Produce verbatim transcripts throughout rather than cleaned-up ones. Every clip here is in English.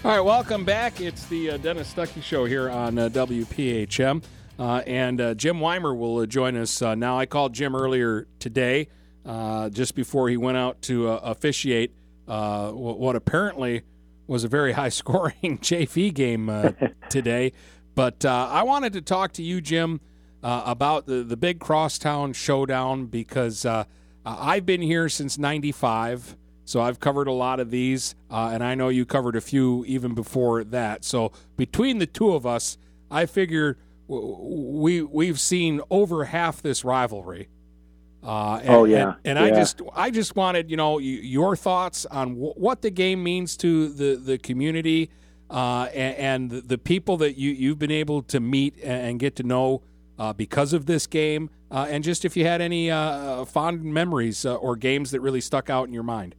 All right, welcome back. It's the uh, Dennis Stuckey Show here on uh, W P H M, uh, and uh, Jim Weimer will uh, join us uh, now. I called Jim earlier today, uh, just before he went out to uh, officiate uh, what apparently was a very high-scoring J V game uh, today. But uh, I wanted to talk to you, Jim, uh, about the, the big Crosstown Showdown because uh, I've been here since ninety-five. So I've covered a lot of these, uh, and I know you covered a few even before that. So between the two of us, I figure we we've seen over half this rivalry. Uh, and, oh yeah, and, and yeah. I just I just wanted you know your thoughts on w- what the game means to the the community uh, and, and the people that you you've been able to meet and get to know uh, because of this game, uh, and just if you had any uh, fond memories uh, or games that really stuck out in your mind.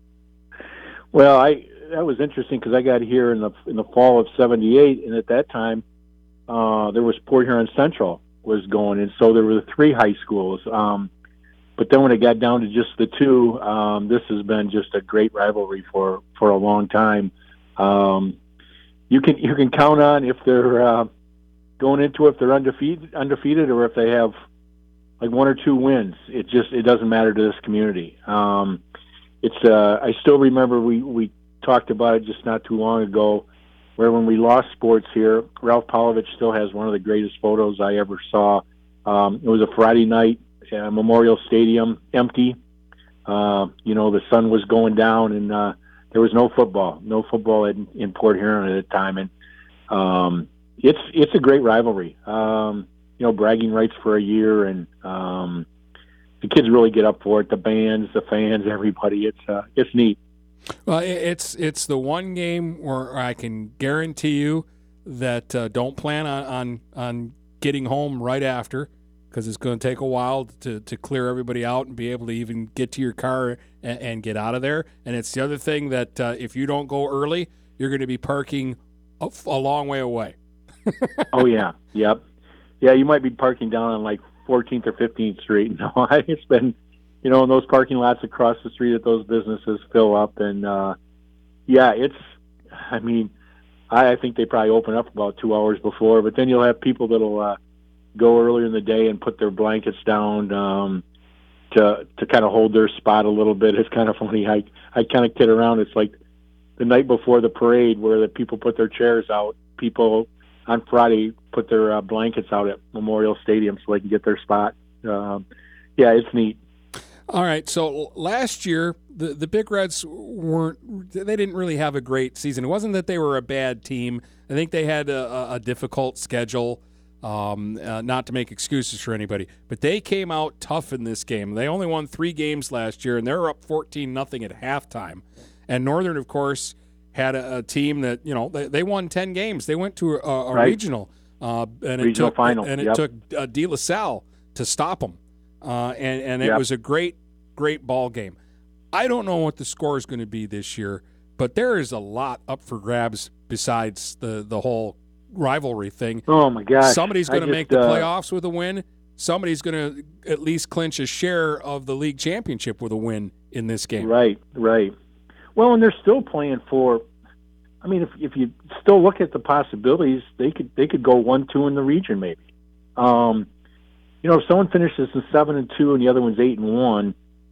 Well, I that was interesting because I got here in the in the fall of seventy-eight, and at that time, uh, there was Port Huron Central was going, and so there were three high schools. Um, but then when it got down to just the two, um, this has been just a great rivalry for, for a long time. Um, you can you can count on if they're uh, going into it, if they're undefeated, undefeated, or if they have like one or two wins. It just it doesn't matter to this community. Um, It's. Uh, I still remember we, we talked about it just not too long ago, where when we lost sports here, Ralph Paulovich still has one of the greatest photos I ever saw. Um, it was a Friday night, uh, Memorial Stadium empty. Uh, you know, the sun was going down, and uh, there was no football, no football in, in Port Huron at the time, and um, it's it's a great rivalry. Um, you know, bragging rights for a year, and um, the kids really get up for it. The bands, the fans, everybody. It's uh, it's neat. Well, it's it's the one game where I can guarantee you that uh, don't plan on, on on getting home right after because it's going to take a while to, to clear everybody out and be able to even get to your car and, and get out of there. And it's the other thing that uh, if you don't go early, you're going to be parking a, a long way away. Oh yeah, yep, yeah. You might be parking down on like fourteenth or fifteenth Street. No, it's been, you know, in those parking lots across the street that those businesses fill up. And, uh, yeah, it's, I mean, I, I think they probably open up about two hours before, but then you'll have people that'll uh, go earlier in the day and put their blankets down um, to to kind of hold their spot a little bit. It's kind of funny. I, I kind of kid around. It's like the night before the parade where the people put their chairs out. People on Friday put their uh, blankets out at Memorial Stadium so they can get their spot. Um, yeah, it's neat. All right, so last year the the Big Reds weren't. They didn't really have a great season. It wasn't that they were a bad team. I think they had a, a difficult schedule. Um, uh, not to make excuses for anybody, but they came out tough in this game. They only won three games last year, and they were up fourteen nothing at halftime. And Northern, of course, had a, a team that, you know, they, they won ten games. They went to a, a right. regional, uh, and regional it took final. and it yep. took uh, De La Salle to stop them. Uh, and and it yep. was a great, great ball game. I don't know what the score is going to be this year, but there is a lot up for grabs besides the, the whole rivalry thing. Oh, my gosh. Somebody's going I to just, make the uh, playoffs with a win. Somebody's going to at least clinch a share of the league championship with a win in this game. Right, right. Well, and they're still playing for. I mean, if if you still look at the possibilities, they could they could go one two in the region maybe. Um, you know, if someone finishes in seven and two and the other one's eight and one,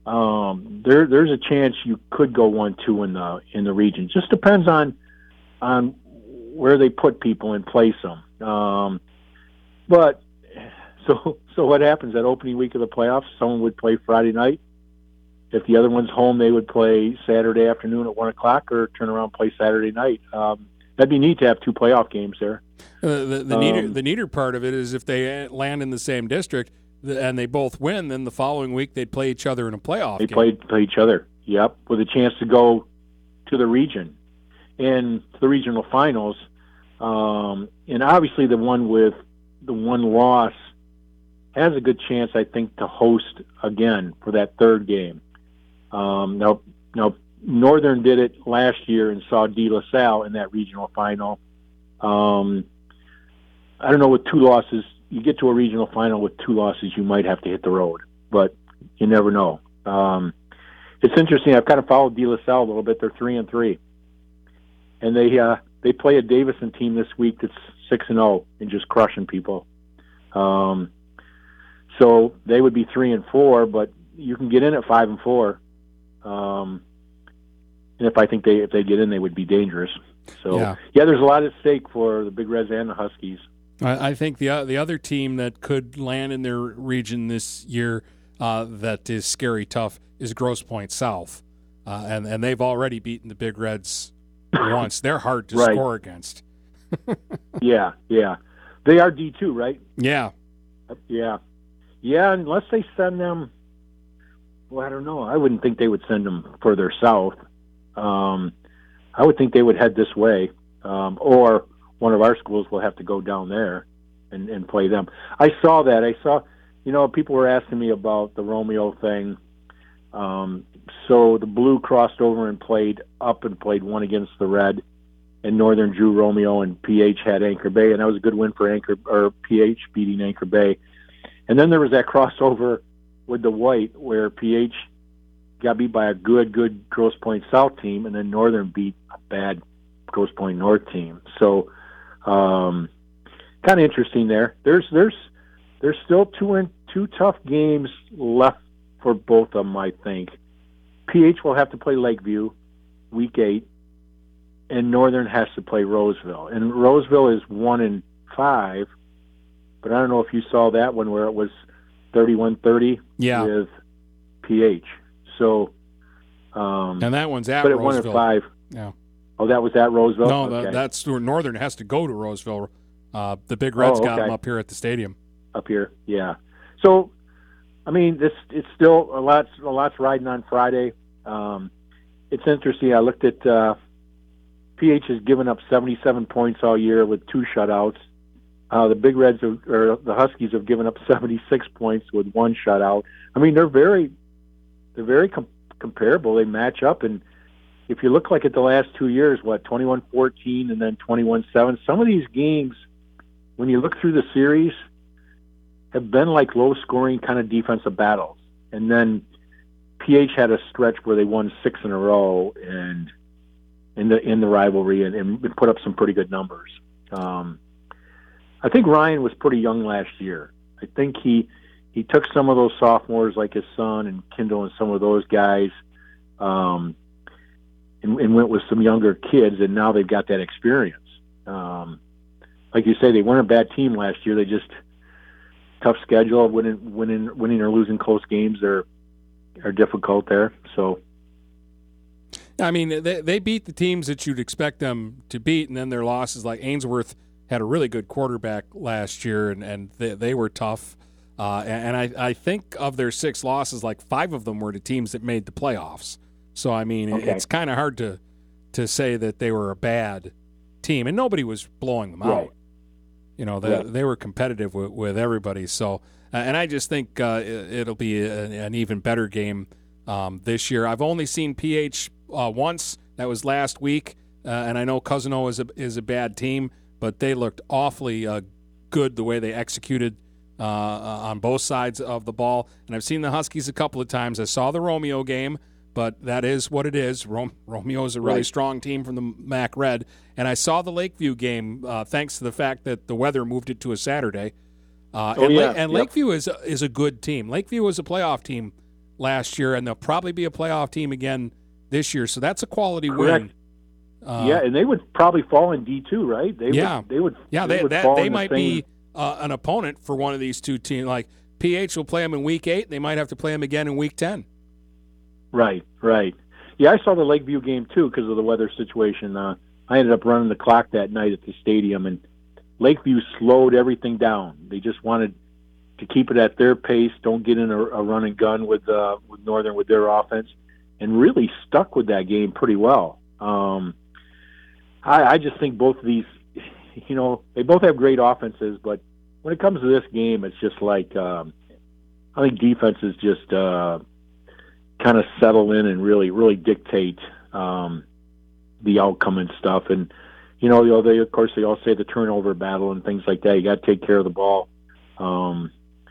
um, there there's a chance you could go one two in the in the region. Just depends on on where they put people and place them. Um, but so so what happens that opening week of the playoffs? Someone would play Friday night. If the other one's home, they would play Saturday afternoon at one o'clock, or turn around and play Saturday night. Um, that'd be neat to have two playoff games there. Uh, the the, um, neater, the neater part of it is if they land in the same district and they both win, then the following week they'd play each other in a playoff they game. They play, play each other, yep, with a chance to go to the region and to the regional finals. Um, and obviously the one with the one loss has a good chance, I think, to host again for that third game. Um, now, now, Northern did it last year and saw De La Salle in that regional final. Um, I don't know, with two losses, you get to a regional final with two losses, you might have to hit the road, but you never know. Um, it's interesting. I've kind of followed De La Salle a little bit. They're three and three, and they uh, they play a Davison team this week that's six and zero and just crushing people. Um, so they would be three and four, but you can get in at five and four. Um, and if I think they if they get in, they would be dangerous. So yeah, yeah there's a lot at stake for the Big Reds and the Huskies. I, I think the uh, the other team that could land in their region this year uh, that is scary tough is Grosse Pointe South, uh, and and they've already beaten the Big Reds once. They're hard to right. score against. yeah, yeah, they are D two, right? Yeah, yeah, yeah. Unless they send them, well, I don't know. I wouldn't think they would send them further south. Um, I would think they would head this way, um, or one of our schools will have to go down there and, and play them. I saw that. I saw, you know, people were asking me about the Romeo thing. Um, so the Blue crossed over and played up and played one against the Red, and Northern drew Romeo, and P H had Anchor Bay, and that was a good win for Anchor or P H beating Anchor Bay. And then there was that crossover with the White where P H got beat by a good, good Grosse Pointe South team, and then Northern beat a bad Grosse Pointe North team. So, um, kind of interesting there. There's, there's, there's still two in, two tough games left for both of them, I think. P H will have to play Lakeview week eight, and Northern has to play Roseville. And Roseville is one in five, but I don't know if you saw that one where it was thirty-one thirty yeah. with P H. So, um, and that one's at but at Roseville. one and five. Yeah. Oh, that was at Roseville. No, okay. the, that's where Northern has to go to Roseville. Uh, the Big Reds oh, okay. got them up here at the stadium. Up here, yeah. So, I mean, this it's still a lot's a lot's riding on Friday. Um, it's interesting. I looked at uh, P H has given up seventy-seven points all year with two shutouts. Uh, the Big Reds have, or the Huskies have given up seventy-six points with one shutout. I mean, they're very they're very com- comparable. They match up, and if you look like at the last two years, what twenty-one fourteen and then twenty-one seven. Some of these games, when you look through the series, have been like low-scoring kind of defensive battles. And then P H had a stretch where they won six in a row, and in the in the rivalry, and, and put up some pretty good numbers. Um, I think Ryan was pretty young last year. I think he he took some of those sophomores like his son and Kindle and some of those guys, um, and, and went with some younger kids, and now they've got that experience. Um, like you say, they weren't a bad team last year. They just tough schedule, winning, winning, winning or losing close games are are difficult there. So, I mean, they they beat the teams that you'd expect them to beat, and then their losses, like Ainsworth had a really good quarterback last year, and, and they, they were tough. Uh, and and I, I think of their six losses, like five of them were to teams that made the playoffs. So, I mean, okay. it's kind of hard to to say that they were a bad team, and nobody was blowing them right. out. You know, they, yeah. they were competitive with, with everybody. So, uh, and I just think uh, it, it'll be a, an even better game um, this year. I've only seen P H uh, once. That was last week, uh, and I know Cousino is a is a bad team, but they looked awfully uh, good the way they executed uh, on both sides of the ball. And I've seen the Huskies a couple of times. I saw the Romeo game, but that is what it is. Rom- Romeo is a really right. strong team from the M A C Red. And I saw the Lakeview game uh, thanks to the fact that the weather moved it to a Saturday. Uh, oh, and yeah. La- and yep. Lakeview is a, is a good team. Lakeview was a playoff team last year, and they'll probably be a playoff team again this year. So that's a quality Correct. win. Uh, yeah, and they would probably fall in D two, right? They yeah, would, they would. Yeah, they, they would that, fall they in the might same... be uh, an opponent for one of these two teams. Like P H will play them in week eight. They might have to play them again in week ten. Right, right. Yeah, I saw the Lakeview game too because of the weather situation. Uh, I ended up running the clock that night at the stadium, and Lakeview slowed everything down. They just wanted to keep it at their pace, don't get in a, a run and gun with uh, with Northern with their offense, and really stuck with that game pretty well. Um, I, I just think both of these, you know, they both have great offenses, but when it comes to this game, it's just like um, I think defenses just uh, kind of settle in and really, really dictate um, the outcome and stuff. And you know, you know, they of course they all say the turnover battle and things like that. You got to take care of the ball. Um,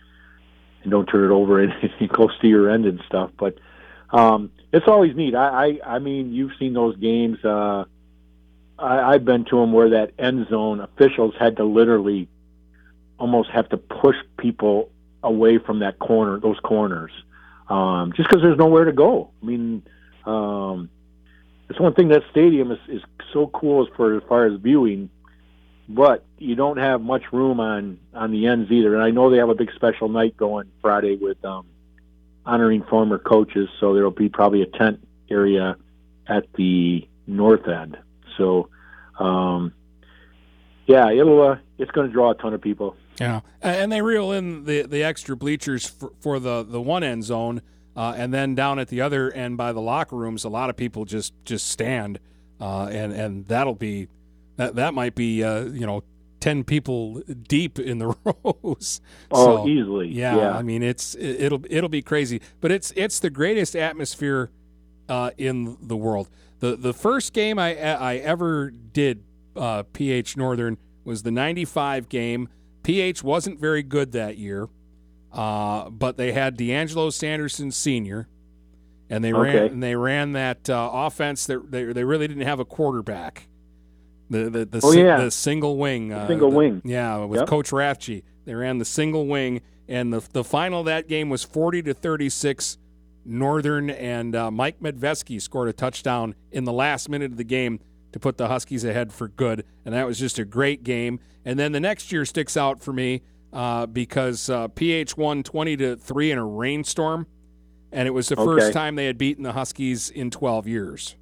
and don't turn it over and close to your end and stuff. But um, it's always neat. I, I, I mean, you've seen those games. Uh, I, I've been to them where that end zone officials had to literally almost have to push people away from that corner, those corners, um, just because there's nowhere to go. I mean, um, it's one thing, that stadium is, is so cool as for as far as viewing, but you don't have much room on, on the ends either. And I know they have a big special night going Friday with um, honoring former coaches, so there'll be probably a tent area at the north end. So, um, yeah, it'll uh, it's going to draw a ton of people. Yeah, and they reel in the, the extra bleachers for, for the, the one end zone, uh, and then down at the other end by the locker rooms, a lot of people just, just stand, uh, and and that'll be that that might be uh, you know ten people deep in the rows. Oh, so, easily. Yeah, yeah, I mean it's it'll it'll be crazy, but it's it's the greatest atmosphere uh, in the world. the The first game I I ever did uh, P H Northern was the ninety-five game. P H wasn't very good that year, uh, but they had D'Angelo Sanderson Senior, and they ran okay. and they ran that uh, offense that they they really didn't have a quarterback. The the the, oh, si- yeah. the single wing, the uh, single the, wing, yeah, with yep. Coach Rafchi, they ran the single wing, and the the final of that game was forty to thirty-six. Northern, and uh, Mike Medveski scored a touchdown in the last minute of the game to put the Huskies ahead for good, and that was just a great game. And then the next year sticks out for me uh, because uh, P H won twenty to three in a rainstorm, and it was the okay. first time they had beaten the Huskies in twelve years.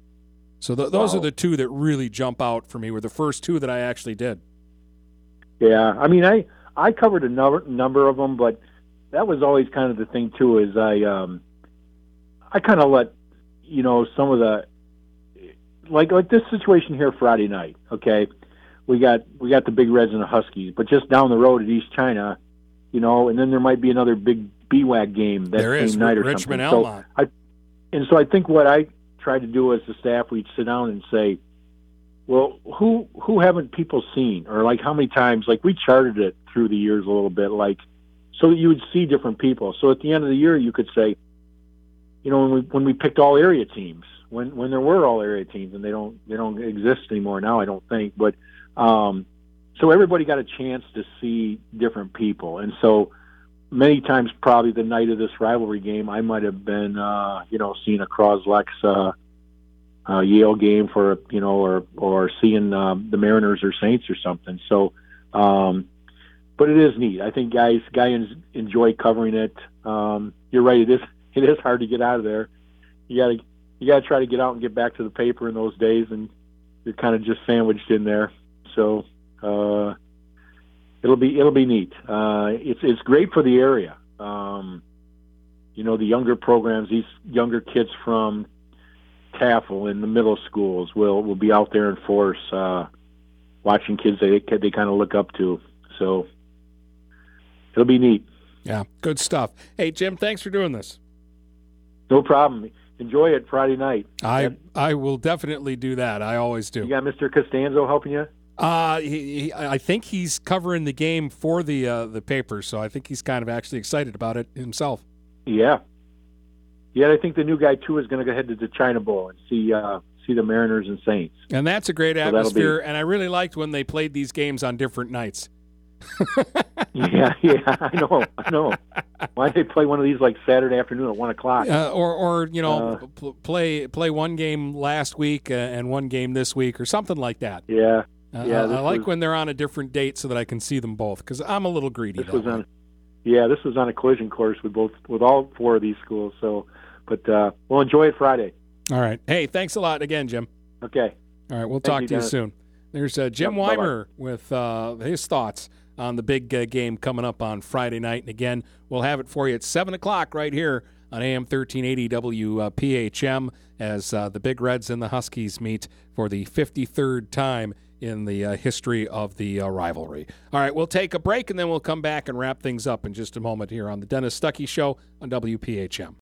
So th- those wow. are the two that really jump out for me. Were the first two that I actually did. Yeah, I mean, I I covered a number number of them, but that was always kind of the thing too. Is I um, I kind of let you know some of the like like this situation here Friday night. Okay, we got we got the Big Reds and the Huskies, but just down the road at East China, you know, and then there might be another big B WAC game that there same is, night or Richmond something. Elmont. So I and so I think what I tried to do as the staff, we'd sit down and say, well, who who haven't people seen, or like how many times? Like we charted it through the years a little bit, like so that you would see different people. So at the end of the year, you could say, you know, when we when we picked all area teams, when when there were all area teams, and they don't they don't exist anymore now, I don't think. But um, so everybody got a chance to see different people, and so many times, probably the night of this rivalry game, I might have been, uh, you know, seeing a Croslex uh, uh, Yale game for, you know, or or seeing um, the Mariners or Saints or something. So, um, but it is neat. I think guys guys enjoy covering it. Um, you're right. It is it is hard to get out of there. You gotta you gotta try to get out and get back to the paper in those days, and you're kind of just sandwiched in there. So. Uh, It'll be it'll be neat. Uh, it's it's great for the area. Um, you know, the younger programs, these younger kids from Taffel in the middle schools will will be out there in force, uh, watching kids they they kind of look up to. So it'll be neat. Yeah, good stuff. Hey, Jim, thanks for doing this. No problem. Enjoy it Friday night. I Yep. I will definitely do that. I always do. You got Mister Costanzo helping you? Uh, he, he, I think he's covering the game for the uh, the paper, so I think he's kind of actually excited about it himself. Yeah. Yeah, I think the new guy, too, is going to go ahead to the China Bowl and see uh, see the Mariners and Saints. And that's a great So atmosphere, be... and I really liked when they played these games on different nights. yeah, yeah, I know, I know. Why they play one of these like Saturday afternoon at one o'clock? Uh, or, or you know, uh, p- play play one game last week uh, and one game this week, or something like that. Yeah. Uh, Yeah, I, I like was, when they're on a different date so that I can see them both, because I'm a little greedy. This was on, yeah, this was on a collision course with both with all four of these schools. So, but uh, we'll enjoy it Friday. All right. Hey, thanks a lot again, Jim. Okay. All right, we'll Thank talk you, to you Dennis. soon. There's uh, Jim Yep, Weimer with uh, his thoughts on the big uh, game coming up on Friday night. And again, we'll have it for you at seven o'clock right here on A M thirteen eighty W P H M as uh, the Big Reds and the Huskies meet for the fifty-third time in the uh, history of the uh, rivalry. All right, we'll take a break, and then we'll come back and wrap things up in just a moment here on the Dennis Stuckey Show on W P H M.